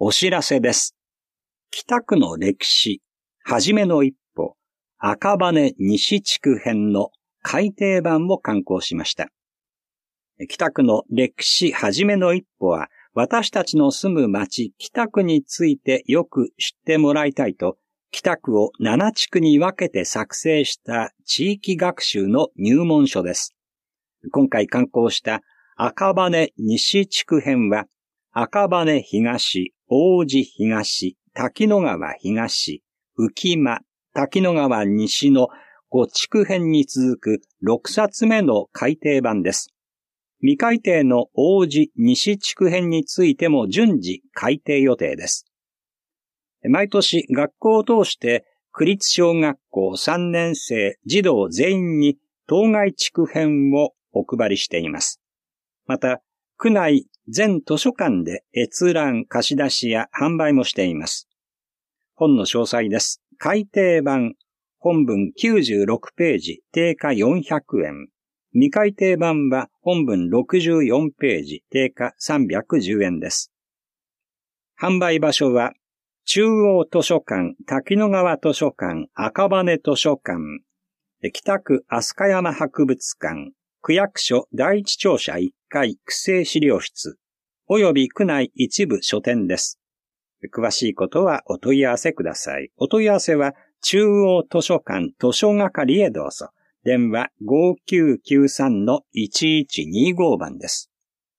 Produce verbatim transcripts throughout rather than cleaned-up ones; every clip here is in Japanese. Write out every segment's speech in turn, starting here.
お知らせです。北区の歴史、はじめの一歩、赤羽西地区編の改訂版を刊行しました。北区の歴史はじめの一歩は、私たちの住む町北区についてよく知ってもらいたいと、北区をなな地区に分けて作成した地域学習の入門書です。今回刊行した赤羽西地区編は、赤羽東、王子東、滝野川東、浮間、滝野川西のご地区編に続くろくさつめの改訂版です。未改訂の王子西地区編についても順次改訂予定です。毎年学校を通して区立小学校さんねん生児童全員に当該地区編をお配りしています。また、区内全図書館で閲覧、貸し出しや販売もしています。本の詳細です。改訂版、本文きゅうじゅうろくページ、定価よんひゃくえん。未改訂版は本文ろくじゅうよんページ、定価さんびゃくじゅうえんです。販売場所は、中央図書館、滝野川図書館、赤羽図書館、北区飛鳥山博物館、区役所第一庁舎いっかい区政資料室、および区内一部書店です。詳しいことはお問い合わせください。お問い合わせは中央図書館図書係へどうぞ。電話 ごきゅうきゅうさんのいちいちにご 番です。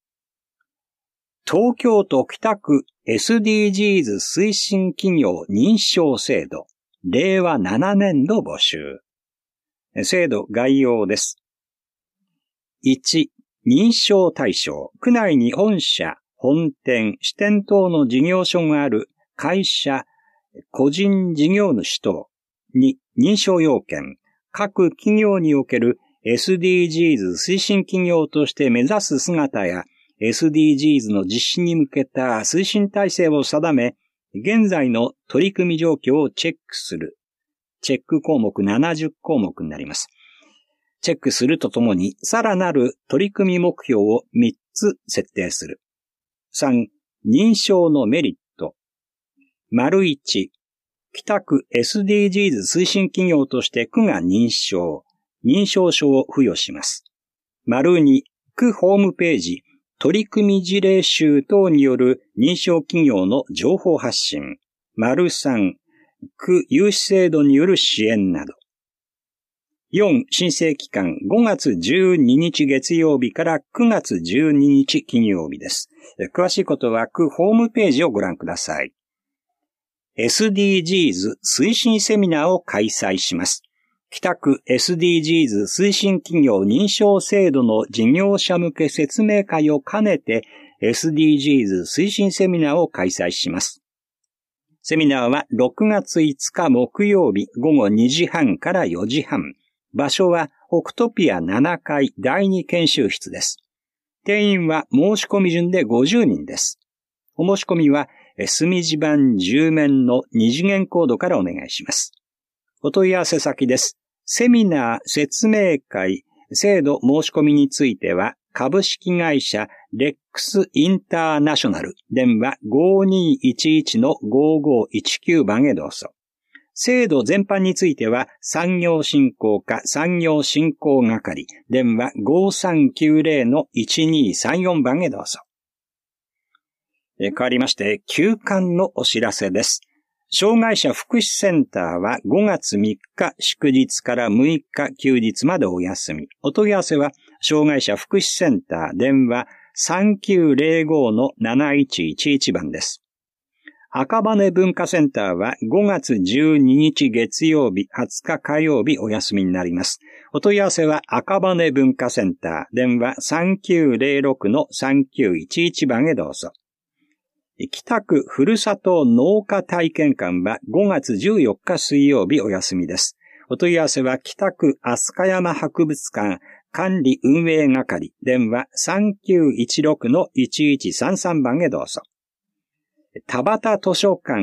東京都北区 エスディージーズ 推進企業認証制度、れいわななねんど募集。制度概要です。いち、認証対象、区内に本社、本店、支店等の事業所がある会社、個人事業主等。に、認証要件、各企業における エスディージーズ 推進企業として目指す姿や エスディージーズ の実施に向けた推進体制を定め、現在の取り組み状況をチェックする。チェック項目ななじゅっこうもくになります。チェックするとともに、さらなる取り組み目標をみっつ設定する。さん、認証のメリット。丸いち、北区 エスディージーズ 推進企業として区が認証、認証書を付与します。丸に、区ホームページ、取り組み事例集等による認証企業の情報発信。丸さん、区融資制度による支援など。よん、申請期間ごがつじゅうににち月曜日からくがつじゅうににち金曜日です。詳しいことは区ホームページをご覧ください。エスディージーズ 推進セミナーを開催します。北区 エスディージーズ 推進企業認証制度の事業者向け説明会を兼ねて エスディージーズ 推進セミナーを開催します。セミナーはろくがついつか木曜日ごごにじはんからよじはん。場所はオクトピアななかいだいに研修室です。定員は申し込み順でごじゅうにんです。お申し込みは墨地板じゅうめんのに次元コードからお願いします。お問い合わせ先です。セミナー、説明会、制度申し込みについては株式会社レックスインターナショナル電話 ごにいちいちのごごいちきゅう 番へどうぞ。制度全般については産業振興課産業振興係電話 ごさんきゅうぜろのいちにさんよん 番へどうぞ。え変わりまして休館のお知らせです。障害者福祉センターはごがつみっか祝日からむいか休日までお休み。お問い合わせは障害者福祉センター電話 さんきゅうぜろごのなないちいちいち 番です。赤羽文化センターはごがつじゅうににち月曜日、はつか火曜日お休みになります。お問い合わせは赤羽文化センター電話 さんきゅうぜろろくのさんきゅういちいち 番へどうぞ。北区ふるさと農家体験館はごがつじゅうよっか水曜日お休みです。お問い合わせは北区飛鳥山博物館管理運営係電話 さんきゅういちろくのいちいちさんさん 番へどうぞ。田端図書館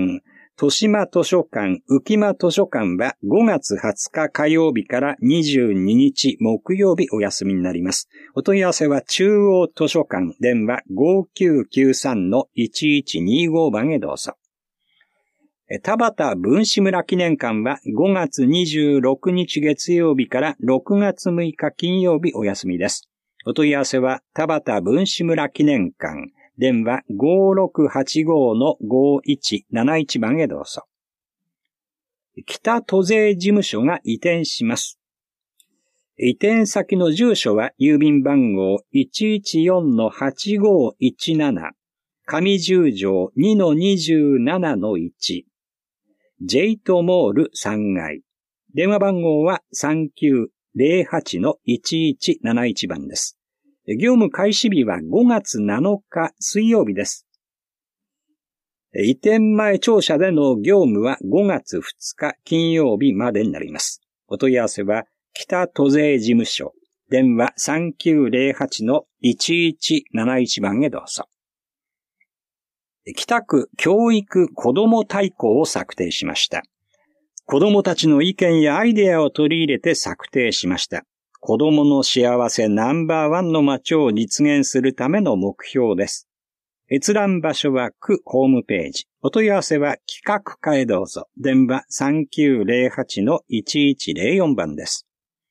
豊島図書館、浮間図書館はごがつはつか火曜日からにじゅうににち木曜日お休みになります。お問い合わせは中央図書館電話 ごきゅうきゅうさんのいちいちにご 番へどうぞ。田端文士村記念館はごがつにじゅうろくにち月曜日からろくがつむいか金曜日お休みです。お問い合わせは田端文士村記念館電話 ごろくはちごのごいちなないち 番へどうぞ。北都税事務所が移転します。移転先の住所は郵便番号 いちいちよんのはちごいちなな 上十条 にのにじゅうななのいち ジェイトモールさんがい。電話番号は さんきゅうぜろはちのいちいちなないち 番です。業務開始日はごがつなのか水曜日です。移転前庁舎での業務はごがつふつか金曜日までになります。お問い合わせは北都税事務所電話 さんきゅうぜろはちのいちいちなないち 番へどうぞ。北区教育子ども大綱を策定しました。子どもたちの意見やアイデアを取り入れて策定しました。子どもの幸せナンバーワンの街を実現するための目標です。閲覧場所は区ホームページ。お問い合わせは企画課へどうぞ。電話 さんきゅうぜろはちのいちいちぜろよん 番です。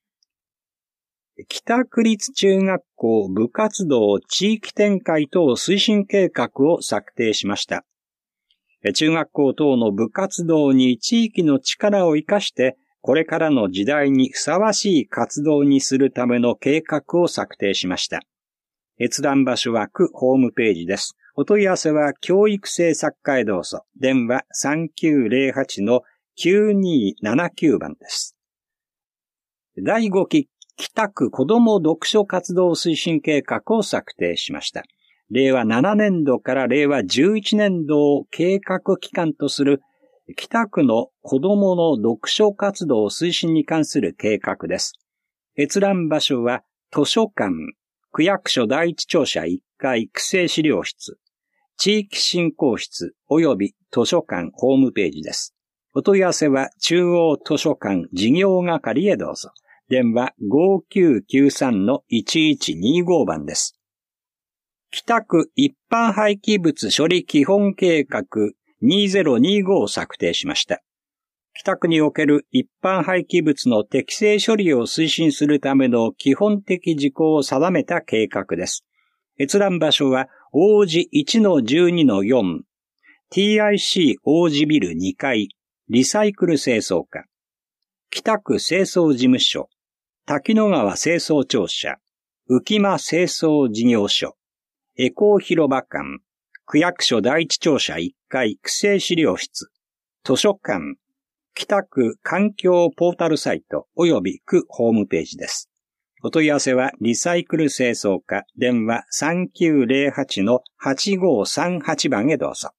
北区立中学校部活動地域展開等推進計画を策定しました。中学校等の部活動に地域の力を生かして、これからの時代にふさわしい活動にするための計画を策定しました。閲覧場所は区ホームページです。お問い合わせは教育政策課へどうぞ。電話 さんきゅうぜろはちのきゅうにななきゅう 番です。だいごき北区子ども読書活動推進計画を策定しました。れいわななねんどかられいわじゅういちねんどを計画期間とする北区の子どもの読書活動推進に関する計画です。閲覧場所は図書館、区役所第一庁舎いっかい区政資料室、地域振興室及び図書館ホームページです。お問い合わせは中央図書館事業係へどうぞ。電話 ごきゅうきゅうさんのいちいちにご 番です。北区一般廃棄物処理基本計画にせんにじゅうごを策定しました。北区における一般廃棄物の適正処理を推進するための基本的事項を定めた計画です。閲覧場所は王子 いちのじゅうにのよん、ティーアイシー 王子ビルにかい、リサイクル清掃課、北区清掃事務所、滝野川清掃庁舎、浮間清掃事業所、エコー広場館、区役所第一庁舎いっかい区政資料室、図書館、北区環境ポータルサイト及び区ホームページです。お問い合わせはリサイクル清掃課電話 さんきゅうぜろはちのはちごさんはち 番へどうぞ。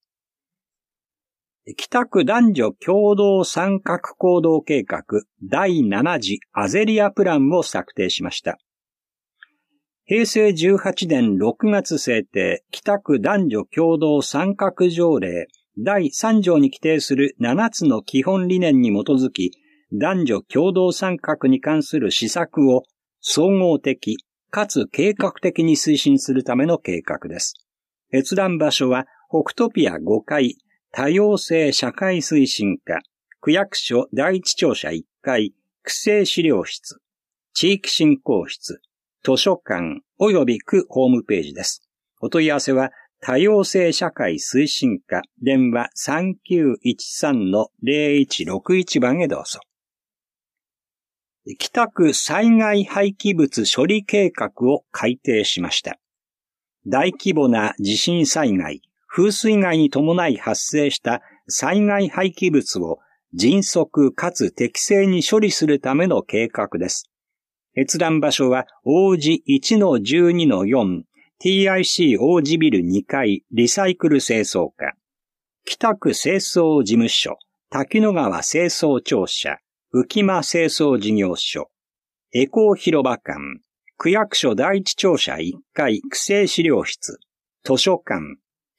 北区男女共同参画行動計画だいなな次アゼリアプランを策定しました。へいせいじゅうはちねんろくがつ制定北区男女共同参画条例だいさん条に規定するななつの基本理念に基づき男女共同参画に関する施策を総合的かつ計画的に推進するための計画です。閲覧場所は北トピアごかい多様性社会推進課、区役所第一庁舎いっかい、区政資料室、地域振興室、図書館及び区ホームページです。お問い合わせは多様性社会推進課、電話 さんきゅういちさんのぜろいちろくいち 番へどうぞ。北区災害廃棄物処理計画を改定しました。大規模な地震災害、風水害に伴い発生した災害廃棄物を迅速かつ適正に処理するための計画です。閲覧場所は王子 いちのじゅうにのよん、ティーアイシー 王子ビルにかいリサイクル清掃課、北区清掃事務所、滝野川清掃庁舎、浮間清掃事業所、エコー広場館、区役所第一庁舎いっかい区政資料室、図書館、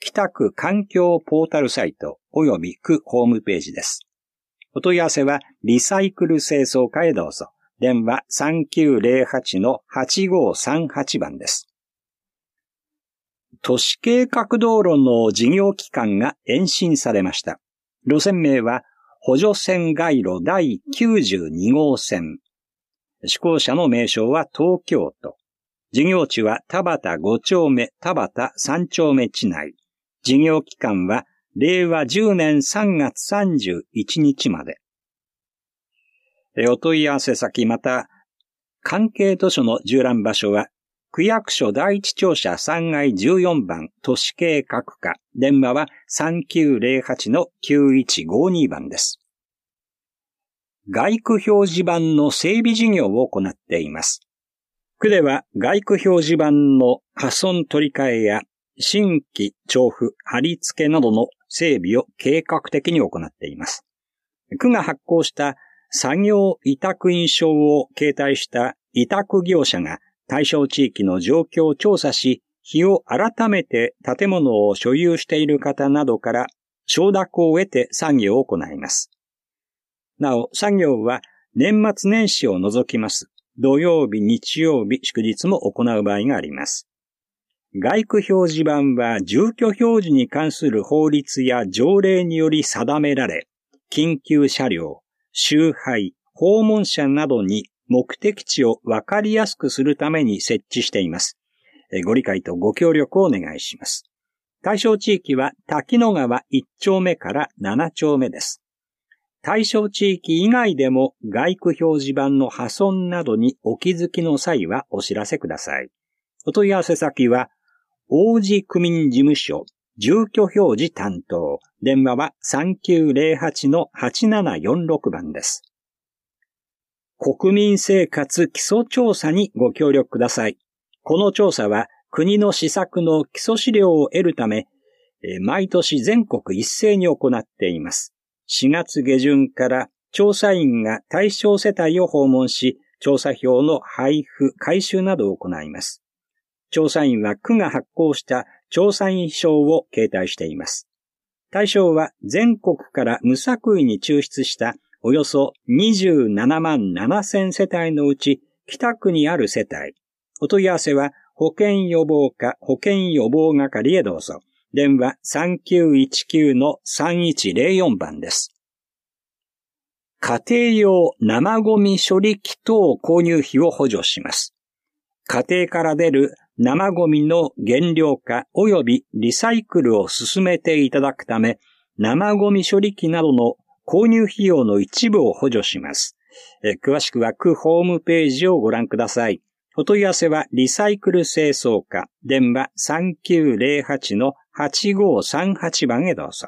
北区環境ポータルサイト及び区ホームページです。お問い合わせはリサイクル清掃課へどうぞ。電話 さんきゅうゼロはちのはちごさんはち 番です。都市計画道路の事業期間が延伸されました。路線名は補助線街路だいきゅうじゅうにごう線。施行者の名称は東京都。事業地は田端ご丁目、田端さん丁目地内。事業期間はれいわじゅうねんさんがつさんじゅういちにちまで。お問い合わせ先また関係図書の縦覧場所は区役所第一庁舎さんがいじゅうよんばん都市計画課。電話は さんきゅうゼロはちのきゅういちごに 番です。街区表示板の整備事業を行っています。区では街区表示板の破損取り替えや新規調布、貼り付けなどの整備を計画的に行っています。区が発行した作業委託印証を携帯した委託業者が対象地域の状況を調査し、日を改めて建物を所有している方などから承諾を得て作業を行います。なお、作業は年末年始を除きます。土曜日、日曜日、祝日も行う場合があります。街区表示板は住居表示に関する法律や条例により定められ、緊急車両、集配、訪問者などに目的地を分かりやすくするために設置しています。ご理解とご協力をお願いします。対象地域は滝野川いち丁目からなな丁目です。対象地域以外でも街区表示板の破損などにお気づきの際はお知らせください。お問い合わせ先は、王子区民事務所住居表示担当。電話は さんきゅうゼロはちのはちななよんろく 番です。国民生活基礎調査にご協力ください。この調査は国の施策の基礎資料を得るため、毎年全国一斉に行っています。しがつげじゅんから調査員が対象世帯を訪問し、調査票の配布、回収などを行います。調査員は区が発行した調査員証を携帯しています。対象は全国から無作為に抽出したおよそにじゅうななまんななせん世帯のうち北区にある世帯。お問い合わせは保険予防課保険予防係へどうぞ。電話 さんきゅういちきゅうのさんいちゼロよん 番です。家庭用生ゴミ処理機等購入費を補助します。家庭から出る生ゴミの減量化及びリサイクルを進めていただくため、生ゴミ処理機などの購入費用の一部を補助します。え詳しくは区ホームページをご覧ください。お問い合わせはリサイクル清掃課、電話 さんきゅうゼロはちのはちごさんはち 番へどうぞ。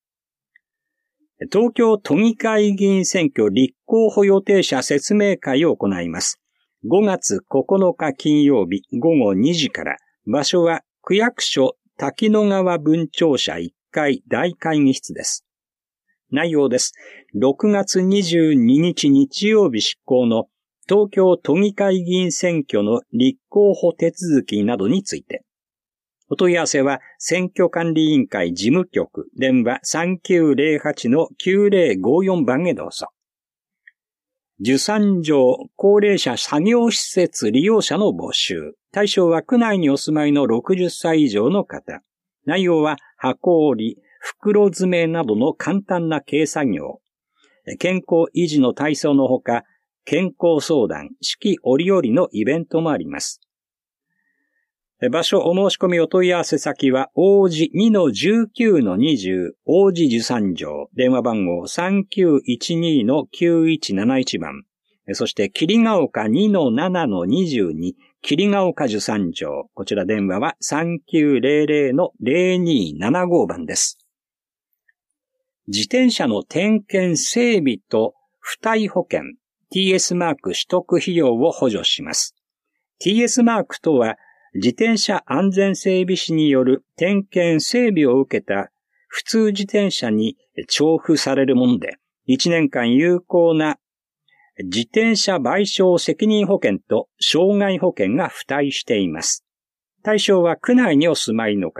東京都議会議員選挙立候補予定者説明会を行います。ごがつここのか金曜日ごごにじから、場所は区役所滝野川分庁舎いっかい大会議室です。内容です。ろくがつにじゅうににち日曜日執行の東京都議会議員選挙の立候補手続きなどについて。お問い合わせは選挙管理委員会事務局電話 さんきゅうゼロはちのきゅうゼロごよん 番へどうぞ。受産場高齢者作業施設利用者の募集。対象は区内にお住まいのろくじゅっさい以上の方。内容は箱折り、袋詰めなどの簡単な軽作業。健康維持の体操のほか、健康相談、四季折々のイベントもあります。場所お申し込みお問い合わせ先は、王子 にのじゅうきゅうのにじゅう、王子受産場、電話番号 さんきゅういちにのきゅういちなないち 番。そして、桐ヶ丘 にのななのにじゅうに、桐ヶ丘受産場。こちら電話は さんきゅうゼロゼロのゼロにななご 番です。自転車の点検整備と付帯保険 ティーエス マーク取得費用を補助します。ティーエス マークとは自転車安全整備士による点検整備を受けた普通自転車に徴付されるもので、いちねんかん有効な自転車賠償責任保険と傷害保険が付帯しています。対象は区内にお住まいの方、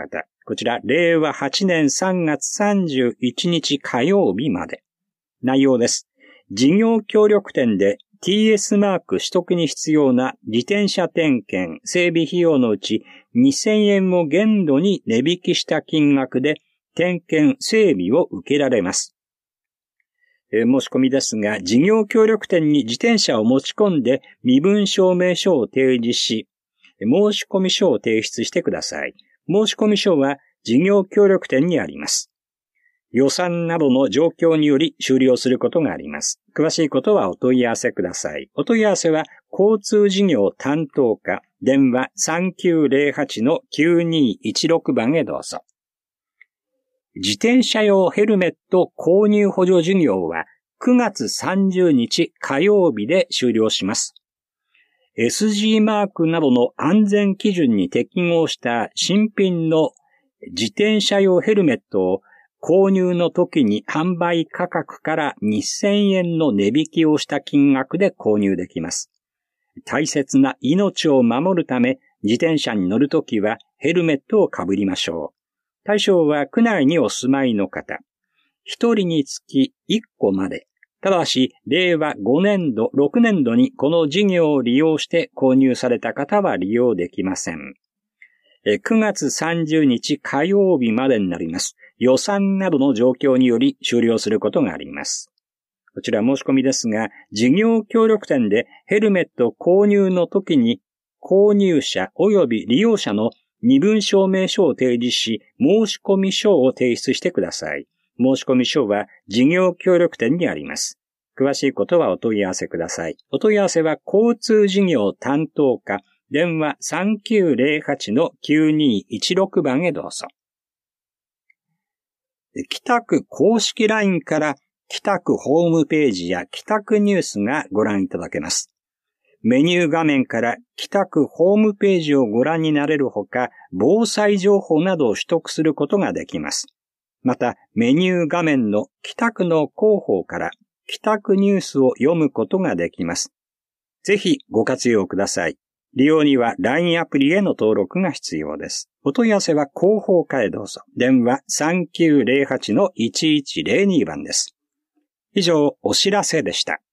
こちら、れいわはちねんさんがつさんじゅういちにち火曜日まで。内容です。事業協力店で ティーエス マーク取得に必要な自転車点検、整備費用のうちにせんえんを限度に値引きした金額で点検、整備を受けられます。えー、申し込みですが、事業協力店に自転車を持ち込んで身分証明書を提示し、申込書を提出してください。申込書は事業協力店にあります。予算などの状況により終了することがあります。詳しいことはお問い合わせください。お問い合わせは交通事業担当課、電話 さんきゅうぜろはちのきゅうにいちろく 番へどうぞ。自転車用ヘルメット購入補助事業はくがつさんじゅうにち火曜日で終了します。エスジー マークなどの安全基準に適合した新品の自転車用ヘルメットを購入の時に販売価格からにせんえんの値引きをした金額で購入できます。大切な命を守るため自転車に乗るときはヘルメットをかぶりましょう。対象は区内にお住まいの方。一人につきいっこまで。ただし、れいわごねんど、ろくねんどにこの事業を利用して購入された方は利用できません。くがつさんじゅうにち火曜日までになります。予算などの状況により終了することがあります。こちら申し込みですが、事業協力店でヘルメット購入の時に購入者及び利用者の身分証明書を提示し、申込書を提出してください。申込書は事業協力店にあります。詳しいことはお問い合わせください。お問い合わせは交通事業担当課、電話 さんきゅうぜろはちのきゅうにいちろく 番へどうぞ。北区公式 ライン から北区ホームページや北区ニュースがご覧いただけます。メニュー画面から北区ホームページをご覧になれるほか、防災情報などを取得することができます。また、メニュー画面の北区の広報から北区ニュースを読むことができます。ぜひご活用ください。利用には ライン アプリへの登録が必要です。お問い合わせは広報課へどうぞ。電話 さんきゅうぜろはちのいちいちぜろに 番です。以上、お知らせでした。